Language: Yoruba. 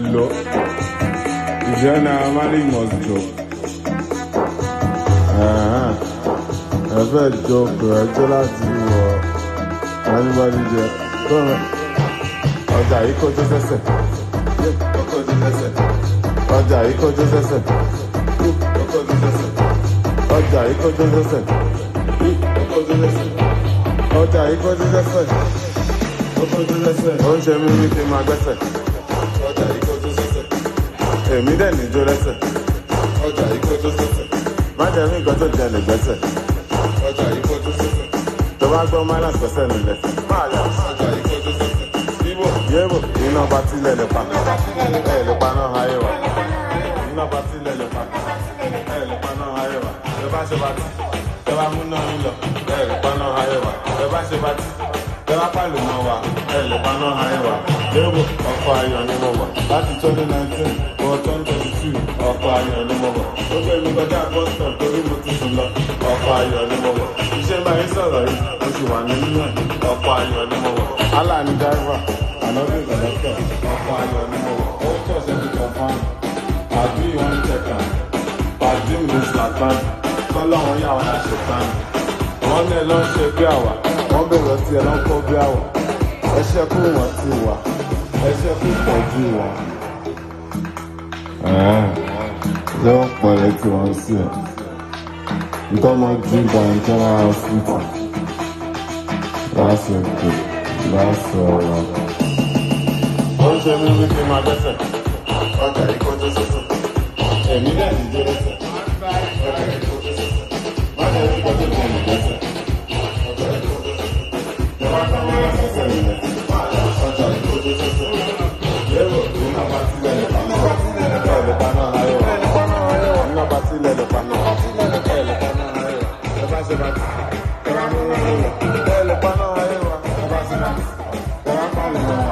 Hello. If you're not married, must joke. I bet joke. I just anybody there. Come on. Ọjà yìí kọjú sẹ́sẹ̀. Ọjà yìí kọjú sẹ́sẹ̀. Ọjà yìí kọjú sẹ́sẹ̀. Ọjà yìí kọjú sẹ́sẹ̀. Ó ń ṣe mí ní kí n máa gbẹ́sẹ̀. Ọjà yìí kọjú sẹ́sẹ̀. Èmi dẹ̀ níjó lẹ́sẹ̀. Ọjà yìí kọjú sẹ́sẹ̀. Má jẹ́ mí nǹkan tó jẹ lè gbẹ́sẹ̀. Ọjà yìí kọjú sẹ́sẹ̀. Tó bá gbọ́ minus pẹ̀sẹ̀ nílẹ̀. Máa yà. Ọjà yìí kọjú sẹ́sẹ̀. Yébo, iná bá tilẹ̀ lè pa. Ẹ lè pa náà ayé wa. Iná bá tilẹ̀ lè pa. Ẹ lè pa náà ayé wa. Ẹ bá ṣe bá ti. Ẹ bá mú náà nílọ. Ẹ lè pa náà ayé wa. Ẹ bá ṣe bá ti. Ẹ bá pàlù mọ́ wa. Ẹ lè pa náà ayé wa. Yébo, ọkọ̀ ayọ̀ ni mo wọ̀. Láti 2019 wọ 2022, ọkọ̀ ayọ̀ ni mo wọ̀. Ó gbé mi kọjá Boston torí mo ti sùn lọ. Ọkọ̀ ayọ̀ ni mo wọ̀. Iṣẹ́ bá yín sọ̀rọ̀ yìí, mo sì wà nínú ẹ̀. Ọkọ̀ ayọ̀ ni mo wọ̀. Allah ni driver. Another conductor, ọkọ̀ ayọ̀ ni mo wọ̀. Ó tọ̀ sí ti confam. Àbí wọ́n check am. Pàdé mi Zlatan. Kọ́lọ́run yà wọ́n láṣẹ tán. Wọ́n ní ẹ lọ ń ṣe bí àwà. Wọ́n bẹ̀rẹ̀ ọtí ẹ lọ ń kọ́ bí àwà. Ẹ ṣẹ́kù wọ́n ti wà. Ẹ ṣẹ́kù pọ̀jù wà. Lọ́wọ́ pọ̀lẹ́ tí wọ́n sí ẹ̀. Nǹkan mọ́ drink and general hospital. That's okay. That's alright. Ó ń ṣe mí ní kí n máa gbẹ́sẹ̀. Ọjà yìí kọjú sẹ́sẹ̀. Èmi dẹ̀ ti dé lẹ́sẹ̀. Ọjà yìí kọjú sẹ́sẹ̀. Má jẹ́ kí kọjú tó mi gbẹ́sẹ̀. Ọjà yìí kọjú sẹ́sẹ̀. Ìjọba kan máa ń sẹ́sẹ̀ nílẹ̀. Ọjà yìí kọjú sẹ́sẹ̀. Yẹ́wò iná bá tilẹ̀ lè pa náà. Ẹ lè pa náà ayé wa. Iná bá tilẹ̀ lè pa náà. Ẹ lè pa náà ayé wa. Ẹ bá ṣe bá ti. Ẹ bá mú náà nílẹ̀. Ẹ lè pa náà ayé wa. Ẹ bá ṣe bá ti. Ẹ bá pàlù mọ́.